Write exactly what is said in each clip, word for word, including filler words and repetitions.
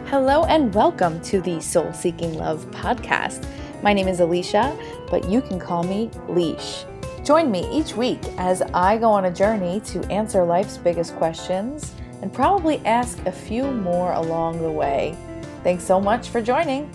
Hello and welcome to the Soul Seeking Love podcast. My name is Alicia, but you can call me Leash. Join me each week as I go on a journey to answer life's biggest questions and probably ask a few more along the way. Thanks so much for joining.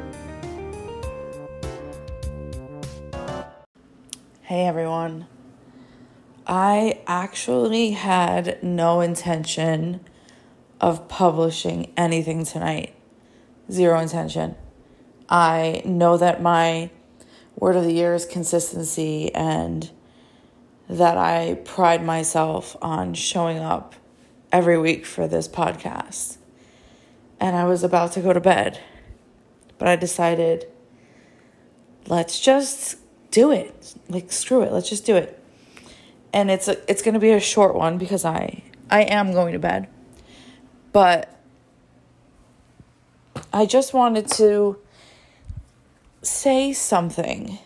Hey everyone. I actually had no intention of publishing anything tonight. Zero intention. I know that my word of the year is consistency and that I pride myself on showing up every week for this podcast. And I was about to go to bed, but I decided, let's just do it. Like, screw it. Let's just do it. And it's a, it's going to be a short one because I, I am going to bed. But I just wanted to say something.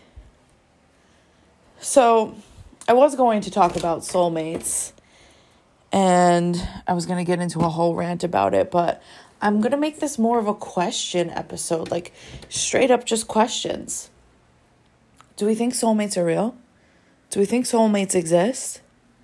So I was going to talk about soulmates and I was going to get into a whole rant about it, but I'm going to make this more of a question episode, like straight up just questions. Do we think soulmates are real? Do we think soulmates exist?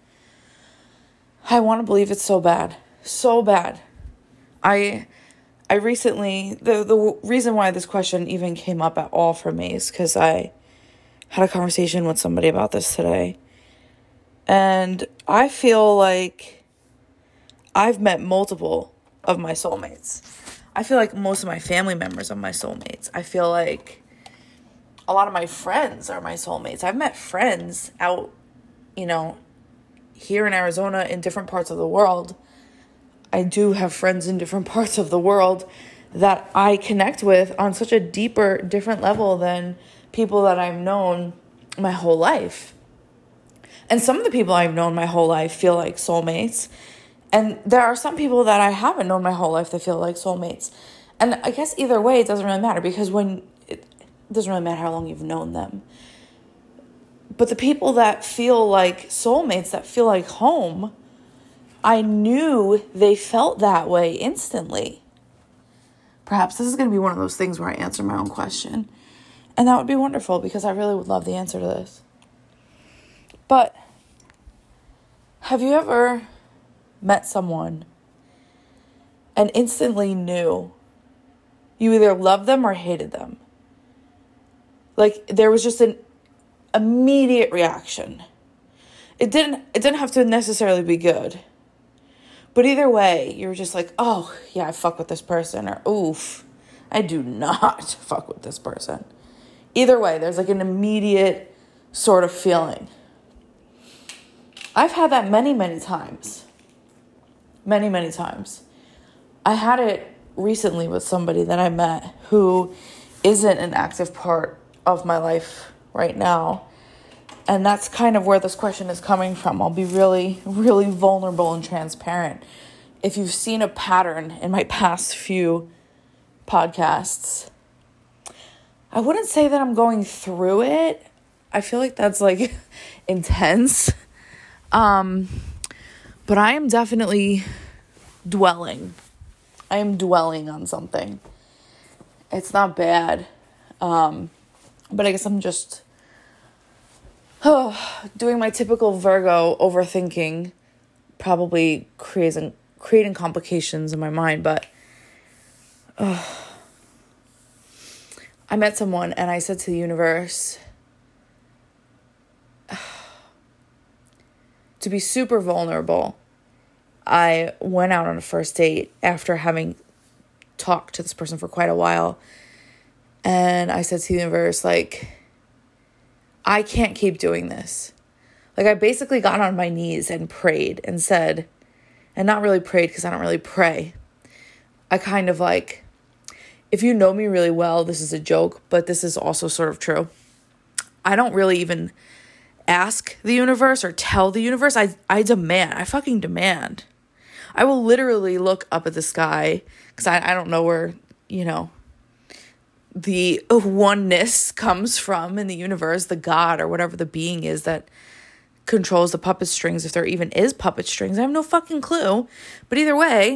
I want to believe it's so bad. So bad. I I recently, the, the reason why this question even came up at all for me is because I had a conversation with somebody about this today. And I feel like I've met multiple of my soulmates. I feel like most of my family members are my soulmates. I feel like a lot of my friends are my soulmates. I've met friends out, you know, here in Arizona, in different parts of the world. I do have friends in different parts of the world that I connect with on such a deeper, different level than people that I've known my whole life. And some of the people I've known my whole life feel like soulmates. And there are some people that I haven't known my whole life that feel like soulmates. And I guess either way, it doesn't really matter because when it, it doesn't really matter how long you've known them. But the people that feel like soulmates, that feel like home, I knew they felt that way instantly. Perhaps this is going to be one of those things where I answer my own question. And that would be wonderful because I really would love the answer to this. But have you ever met someone and instantly knew you either loved them or hated them? Like there was just an immediate reaction. It didn't it didn't have to necessarily be good. But either way, you're just like, oh, yeah, I fuck with this person. Or, oof, I do not fuck with this person. Either way, there's like an immediate sort of feeling. I've had that many, many times. Many, many times. I had it recently with somebody that I met who isn't an active part of my life right now. And that's kind of where this question is coming from. I'll be really, really vulnerable and transparent. If you've seen a pattern in my past few podcasts, I wouldn't say that I'm going through it. I feel like that's like intense. Um, but I am definitely dwelling. I am dwelling on something. It's not bad. Um, but I guess I'm just Oh, doing my typical Virgo overthinking, probably creating creating complications in my mind, but oh, I met someone and I said to the universe, to be super vulnerable, I went out on a first date after having talked to this person for quite a while, and I said to the universe, like, I can't keep doing this. Like, I basically got on my knees and prayed and said, and not really prayed because I don't really pray. I kind of like, if you know me really well, this is a joke, but this is also sort of true. I don't really even ask the universe or tell the universe. I, I demand. I fucking demand. I will literally look up at the sky because I, I don't know where, you know, the oneness comes from in the universe, the God or whatever the being is that controls the puppet strings, if there even is puppet strings. I have no fucking clue. But either way,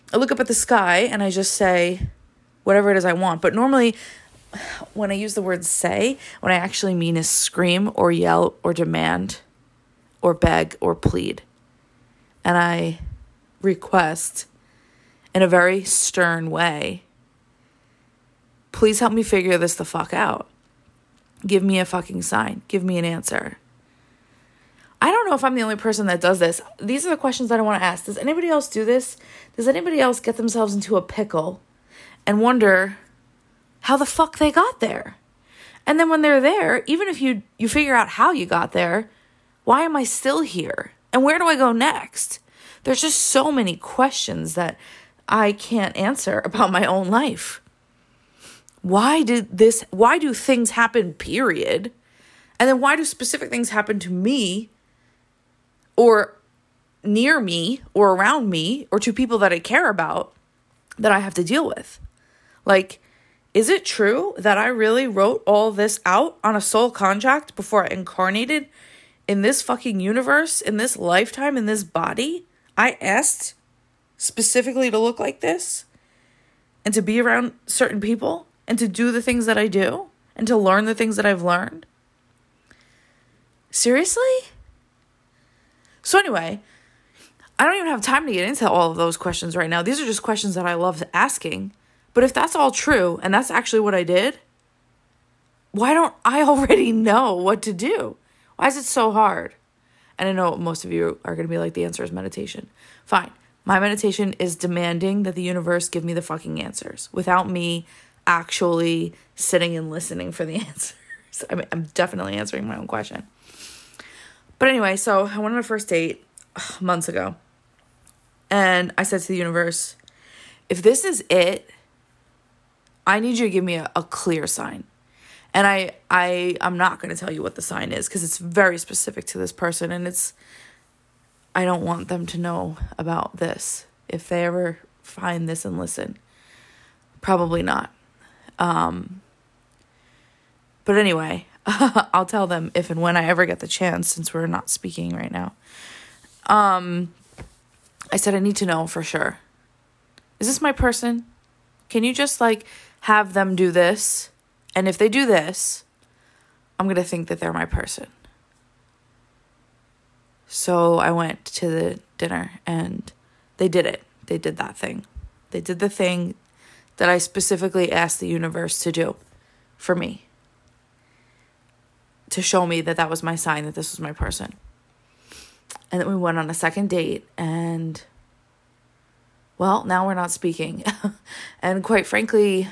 I look up at the sky and I just say whatever it is I want. But normally when I use the word say, what I actually mean is scream or yell or demand or beg or plead. And I request in a very stern way, please help me figure this the fuck out. Give me a fucking sign. Give me an answer. I don't know if I'm the only person that does this. These are the questions that I want to ask. Does anybody else do this? Does anybody else get themselves into a pickle and wonder how the fuck they got there? And then when they're there, even if you, you figure out how you got there, why am I still here? And where do I go next? There's just so many questions that I can't answer about my own life. Why did this, why do things happen, period? And then why do specific things happen to me or near me or around me or to people that I care about that I have to deal with? Like, is it true that I really wrote all this out on a soul contract before I incarnated in this fucking universe, in this lifetime, in this body? I asked specifically to look like this and to be around certain people and to do the things that I do and to learn the things that I've learned. Seriously? So anyway, I don't even have time to get into all of those questions right now. These are just questions that I love asking. But if that's all true, and that's actually what I did, why don't I already know what to do? Why is it so hard? And I know most of you are going to be like, the answer is meditation. Fine. My meditation is demanding that the universe give me the fucking answers without me actually sitting and listening for the answers. I mean, I'm definitely answering my own question. But anyway, so I went on a first date ugh, months ago. And I said to the universe, if this is it, I need you to give me a, a clear sign. And I, I, I'm not going to tell you what the sign is because it's very specific to this person. And it's, I don't want them to know about this. If they ever find this and listen, probably not. Um, but anyway, I'll tell them if and when I ever get the chance, since we're not speaking right now. Um, I said, I need to know for sure. Is this my person? Can you just like have them do this? And if they do this, I'm going to think that they're my person. So I went to the dinner and they did it. They did that thing. They did the thing that I specifically asked the universe to do for me. To show me that that was my sign, that this was my person. And then we went on a second date and, well, now we're not speaking. And quite frankly,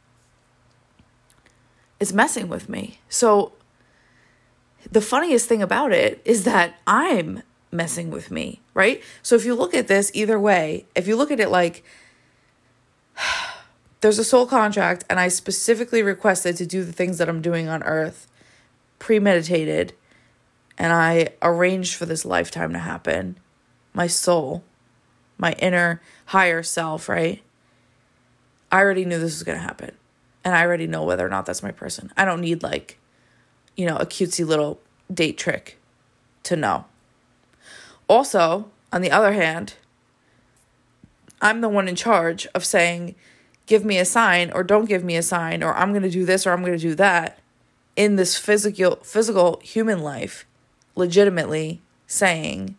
it's messing with me. So the funniest thing about it is that I'm messing with me, right? So if you look at this either way, if you look at it like there's a soul contract and I specifically requested to do the things that I'm doing on earth, premeditated, and I arranged for this lifetime to happen, my soul, my inner higher self, right? I already knew this was going to happen. And I already know whether or not that's my person. I don't need like, you know, a cutesy little date trick to know. Also, on the other hand, I'm the one in charge of saying, give me a sign or don't give me a sign, or I'm going to do this or I'm going to do that in this physical, physical human life, legitimately saying,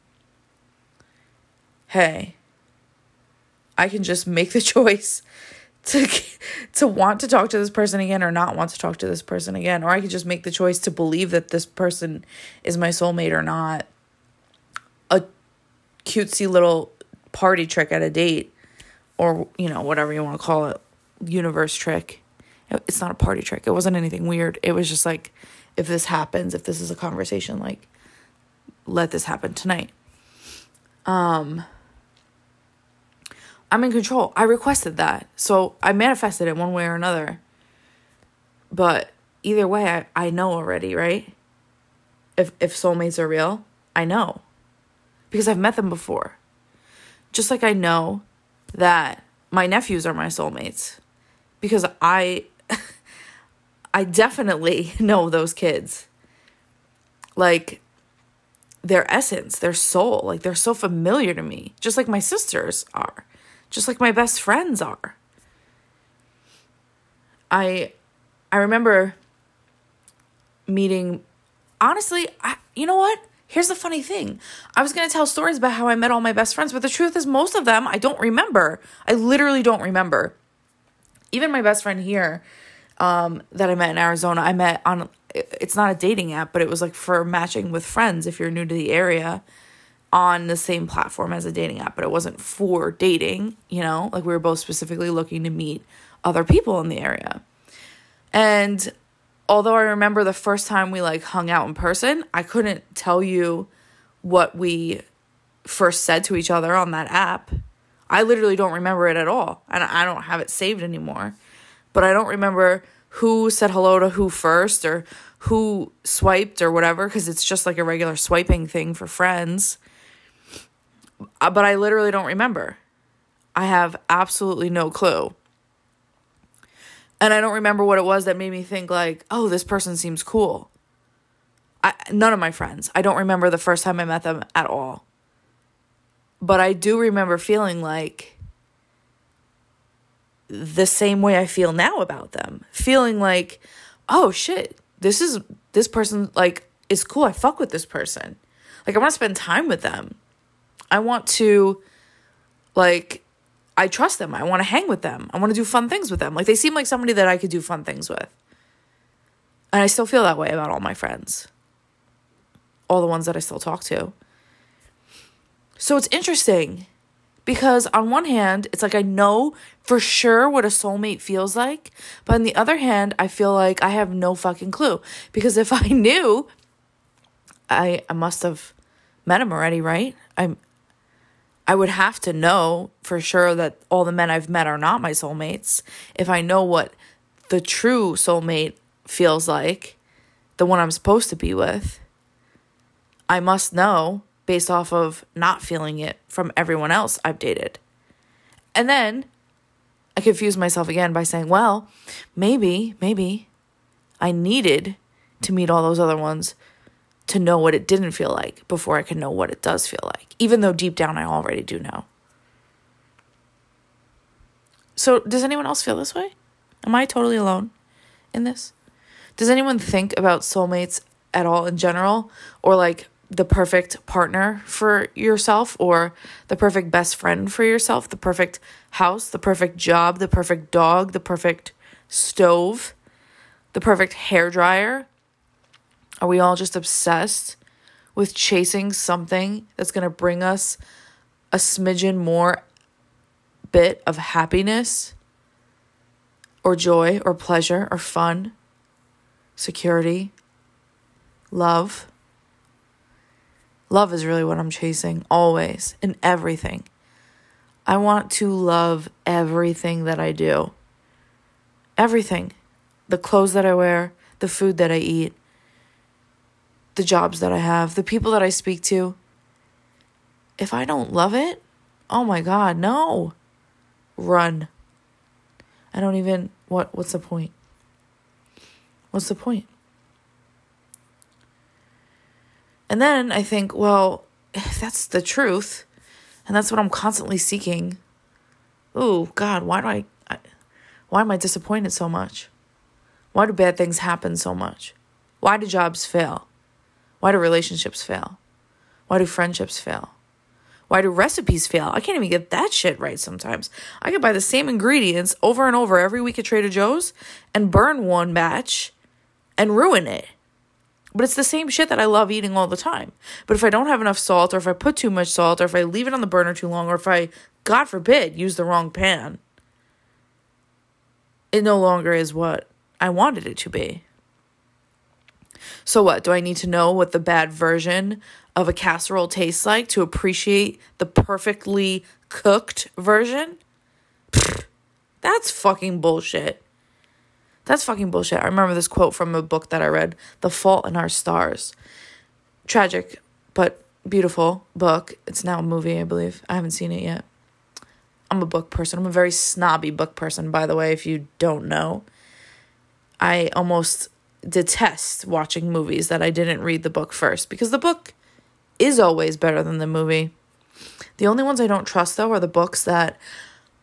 hey, I can just make the choice to to want to talk to this person again or not want to talk to this person again. Or I could just make the choice to believe that this person is my soulmate or not. A cutesy little party trick at a date, or, you know, whatever you want to call it, universe trick. It's not a party trick. It wasn't anything weird. It was just like, if this happens, if this is a conversation, like, let this happen tonight. Um... I'm in control. I requested that. So I manifested it one way or another. But either way, I, I know already, right? If if soulmates are real, I know. Because I've met them before. Just like I know that my nephews are my soulmates. Because I I definitely know those kids. Like, their essence, their soul, like they're so familiar to me. Just like my sisters are. just like my best friends are. I I remember meeting, honestly, I, you know what? Here's the funny thing. I was going to tell stories about how I met all my best friends, but the truth is most of them I don't remember. I literally don't remember. Even my best friend here um, that I met in Arizona, I met on, it's not a dating app, but it was like for matching with friends if you're new to the area, on the same platform as a dating app, but it wasn't for dating, you know, like we were both specifically looking to meet other people in the area. And although I remember the first time we like hung out in person, I couldn't tell you what we first said to each other on that app. I literally don't remember it at all. And I don't have it saved anymore. But I don't remember who said hello to who first or who swiped or whatever, because it's just like a regular swiping thing for friends. But I literally don't remember. I have absolutely no clue. And I don't remember what it was that made me think like, oh, this person seems cool. I, none of my friends. I don't remember the first time I met them at all. But I do remember feeling like the same way I feel now about them. Feeling like, oh shit, this is, this person like is cool. I fuck with this person. Like I want to spend time with them. I want to, like, I trust them. I want to hang with them. I want to do fun things with them. Like, they seem like somebody that I could do fun things with. And I still feel that way about all my friends. All the ones that I still talk to. So it's interesting. Because on one hand, it's like I know for sure what a soulmate feels like. But on the other hand, I feel like I have no fucking clue. Because if I knew, I, I must have met him already, right? I'm... I would have to know for sure that all the men I've met are not my soulmates. If I know what the true soulmate feels like, the one I'm supposed to be with, I must know based off of not feeling it from everyone else I've dated. And then I confuse myself again by saying, well, maybe, maybe I needed to meet all those other ones to know what it didn't feel like before I could know what it does feel like, even though deep down I already do know. So does anyone else feel this way? Am I totally alone in this? Does anyone think about soulmates at all in general, or like the perfect partner for yourself, or the perfect best friend for yourself, the perfect house, the perfect job, the perfect dog, the perfect stove, the perfect hairdryer? Are we all just obsessed with chasing something that's going to bring us a smidgen more bit of happiness or joy or pleasure or fun, security, love? Love is really what I'm chasing always, in everything. I want to love everything that I do. Everything. The clothes that I wear, the food that I eat, the jobs that I have, the people that I speak to. If I don't love it, oh my God, no. Run. I don't even, what? what's the point? What's the point? And then I think, well, if that's the truth, and that's what I'm constantly seeking, ooh, God, why do I, I why am I disappointed so much? Why do bad things happen so much? Why do jobs fail? Why do relationships fail? Why do friendships fail? Why do recipes fail? I can't even get that shit right sometimes. I could buy the same ingredients over and over every week at Trader Joe's and burn one batch and ruin it. But it's the same shit that I love eating all the time. But if I don't have enough salt, or if I put too much salt, or if I leave it on the burner too long, or if I, God forbid, use the wrong pan, it no longer is what I wanted it to be. So what? Do I need to know what the bad version of a casserole tastes like to appreciate the perfectly cooked version? Pfft, that's fucking bullshit. That's fucking bullshit. I remember this quote from a book that I read, The Fault in Our Stars. Tragic, but beautiful book. It's now a movie, I believe. I haven't seen it yet. I'm a book person. I'm a very snobby book person, by the way, if you don't know. I almost detest watching movies that I didn't read the book first, because the book is always better than the movie. The only ones I don't trust, though, are the books that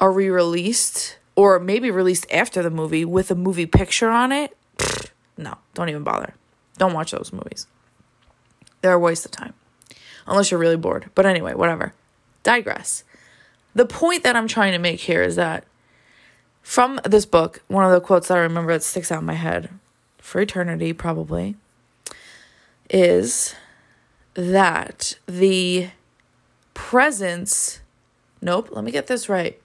are re-released or maybe released after the movie with a movie picture on it, pfft, no, don't even bother. Don't watch those movies. They're a waste of time. Unless you're really bored. But anyway, whatever. Digress. The point that I'm trying to make here is that from this book, one of the quotes that I remember that sticks out in my head for eternity, probably, is that the presence... Nope, let me get this right.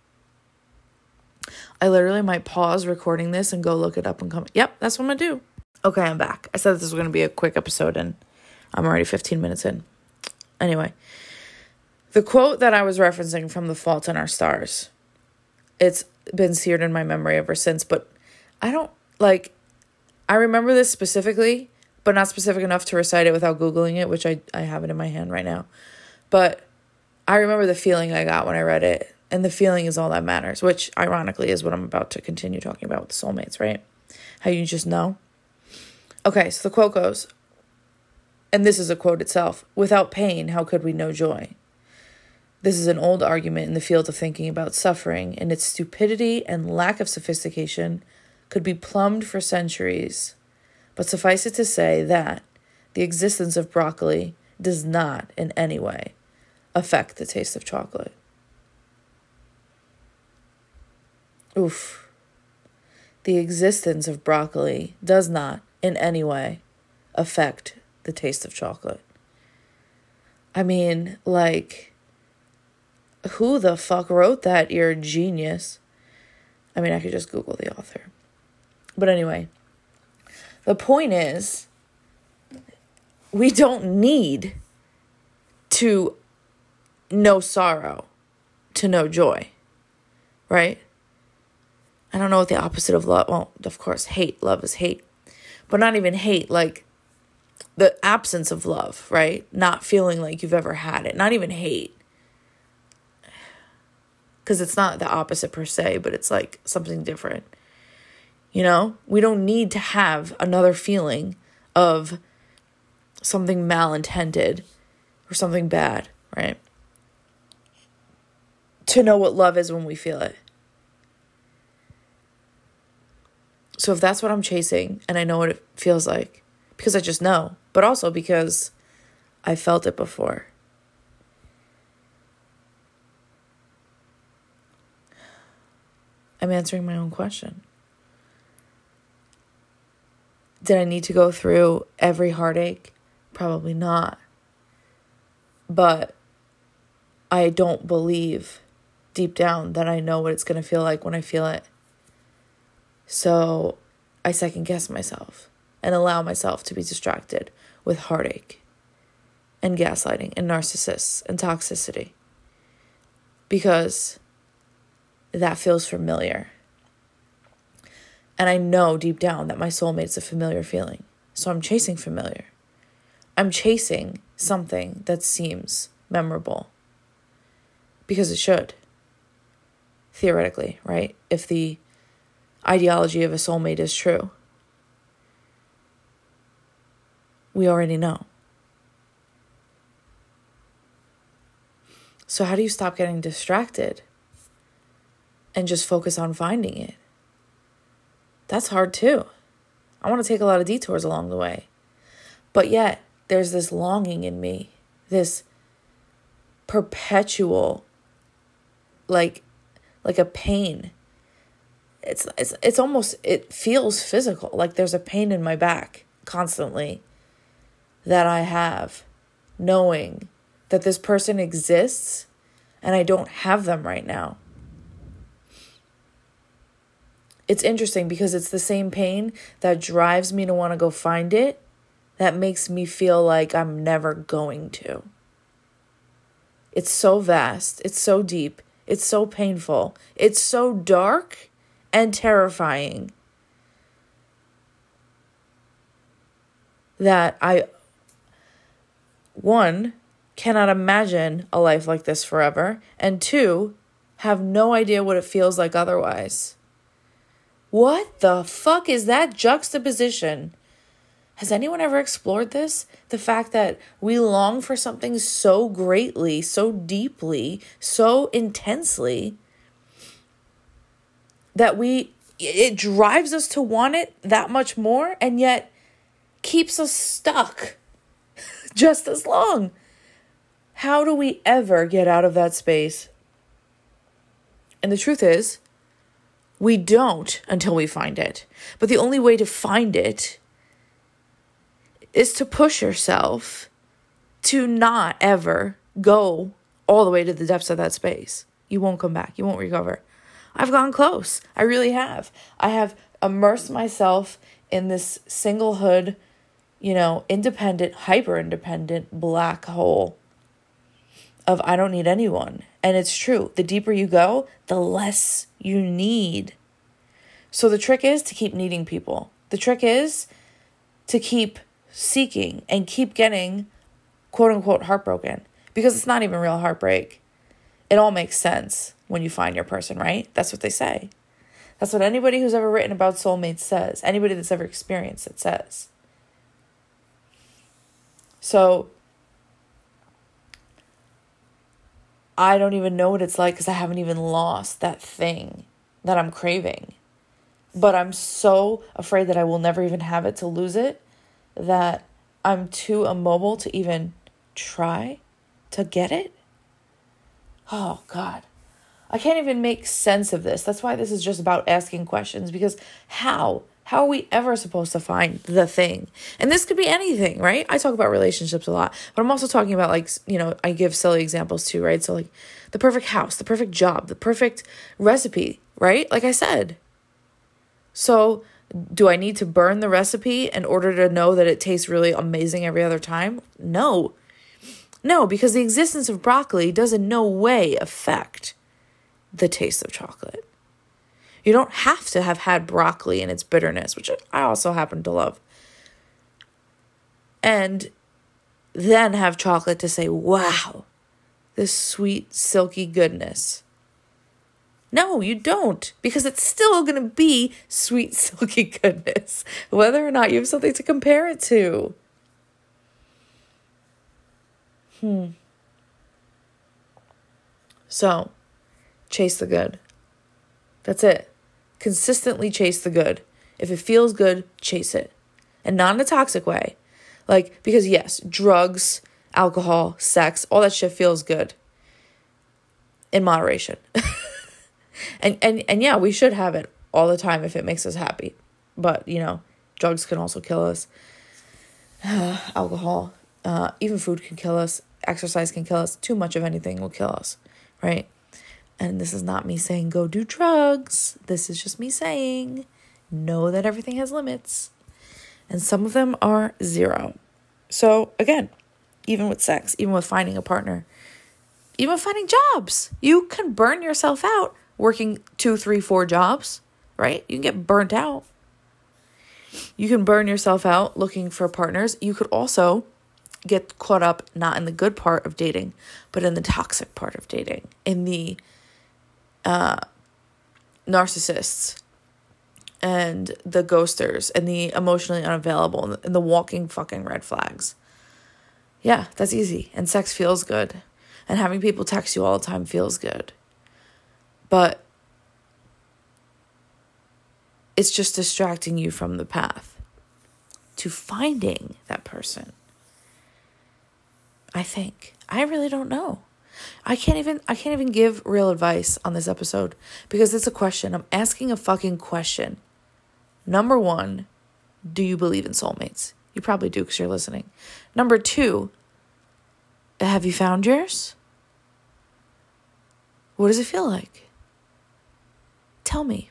I literally might pause recording this and go look it up and come... Yep, that's what I'm going to do. Okay, I'm back. I said this was going to be a quick episode, and I'm already fifteen minutes in. Anyway, the quote that I was referencing from The Fault in Our Stars, it's been seared in my memory ever since, but I don't, like, I remember this specifically, but not specific enough to recite it without Googling it, which I, I have it in my hand right now. But I remember the feeling I got when I read it, and the feeling is all that matters, which ironically is what I'm about to continue talking about with soulmates, right? How you just know. Okay, so the quote goes, and this is a quote itself, "Without pain, how could we know joy?" This is an old argument in the field of thinking about suffering, and its stupidity and lack of sophistication could be plumbed for centuries. But suffice it to say that the existence of broccoli does not in any way affect the taste of chocolate. Oof. The existence of broccoli does not in any way affect the taste of chocolate. I mean, like, who the fuck wrote that? You're a genius. I mean, I could just Google the author. But anyway, the point is, we don't need to know sorrow to know joy, right? I don't know what the opposite of love, well, of course, hate, love is hate, but not even hate, like the absence of love, right? Not feeling like you've ever had it, not even hate. Because it's not the opposite per se, but it's like something different. You know, we don't need to have another feeling of something malintended or something bad, right? To know what love is when we feel it. So if that's what I'm chasing and I know what it feels like, because I just know, but also because I felt it before. I'm answering my own question. Did I need to go through every heartache? Probably not. But I don't believe deep down that I know what it's going to feel like when I feel it. So I second guess myself and allow myself to be distracted with heartache and gaslighting and narcissists and toxicity. Because that feels familiar. And I know deep down that my soulmate's a familiar feeling. So I'm chasing familiar. I'm chasing something that seems memorable. Because it should. Theoretically, right? If the ideology of a soulmate is true. We already know. So how do you stop getting distracted and just focus on finding it? That's hard too. I want to take a lot of detours along the way. But yet, there's this longing in me, this perpetual, like, like a pain. It's, it's, it's almost, it feels physical. Like there's a pain in my back constantly that I have, knowing that this person exists and I don't have them right now. It's interesting because it's the same pain that drives me to want to go find it that makes me feel like I'm never going to. It's so vast. It's so deep. It's so painful. It's so dark and terrifying that I, one, cannot imagine a life like this forever, and two, have no idea what it feels like otherwise. What the fuck is that juxtaposition? Has anyone ever explored this? The fact that we long for something so greatly, so deeply, so intensely, that we, it drives us to want it that much more, and yet keeps us stuck just as long. How do we ever get out of that space? And the truth is, we don't until we find it. But the only way to find it is to push yourself to not ever go all the way to the depths of that space. You won't come back. You won't recover. I've gone close. I really have. I have immersed myself in this singlehood, you know, independent, hyper-independent black hole of I don't need anyone. And it's true. The deeper you go, the less you need. So the trick is to keep needing people. The trick is to keep seeking and keep getting quote unquote heartbroken, because it's not even real heartbreak. It all makes sense when you find your person, right? That's what they say. That's what anybody who's ever written about soulmates says. Anybody that's ever experienced it says. So I don't even know what it's like because I haven't even lost that thing that I'm craving. But I'm so afraid that I will never even have it to lose it that I'm too immobile to even try to get it. Oh, God. I can't even make sense of this. That's why this is just about asking questions, because how? How are we ever supposed to find the thing? And this could be anything, right? I talk about relationships a lot, but I'm also talking about, like, you know, I give silly examples too, right? So like the perfect house, the perfect job, the perfect recipe, right? Like I said. So do I need to burn the recipe in order to know that it tastes really amazing every other time? No. No, because the existence of broccoli does in no way affect the taste of chocolate. You don't have to have had broccoli and its bitterness, which I also happen to love, and then have chocolate to say, wow, this sweet, silky goodness. No, you don't, because it's still going to be sweet, silky goodness, whether or not you have something to compare it to. Hmm. So, chase the good. That's it. Consistently chase the good. If it feels good, chase it. And not in a toxic way. Like, because yes, drugs, alcohol, sex, all that shit feels good. In moderation. and, and, and yeah, we should have it all the time if it makes us happy. But, you know, drugs can also kill us. Alcohol, uh, even food can kill us. Exercise can kill us. Too much of anything will kill us, right? And this is not me saying go do drugs. This is just me saying know that everything has limits. And some of them are zero. So again, even with sex, even with finding a partner, even with finding jobs, you can burn yourself out working two, three, four jobs, right? You can get burnt out. You can burn yourself out looking for partners. You could also get caught up not in the good part of dating, but in the toxic part of dating, in the uh, narcissists and the ghosters and the emotionally unavailable and the, and the walking fucking red flags. Yeah, that's easy. And sex feels good. And having people text you all the time feels good. But it's just distracting you from the path to finding that person. I think. I really don't know. I can't even I can't even give real advice on this episode because it's a question. I'm asking a fucking question. Number one, do you believe in soulmates? You probably do because you're listening. Number two, have you found yours? What does it feel like? Tell me.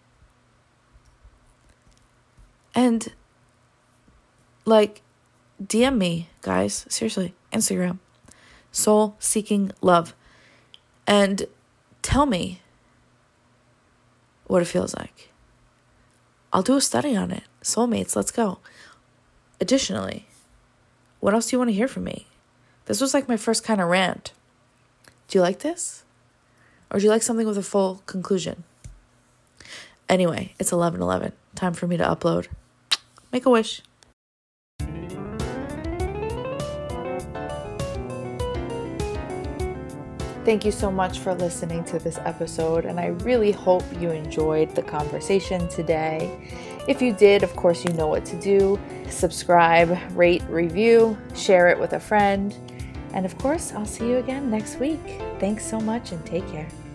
And, like, D M me, guys. Seriously. Instagram. Soul Seeking Love. And tell me what it feels like. I'll do a study on it. Soulmates, let's go. Additionally, what else do you want to hear from me? This was like my first kind of rant. Do you like this? Or do you like something with a full conclusion? Anyway, it's eleven eleven. Time for me to upload. Make a wish. Thank you so much for listening to this episode, and I really hope you enjoyed the conversation today. If you did, of course, you know what to do. Subscribe, rate, review, share it with a friend. And of course, I'll see you again next week. Thanks so much and take care.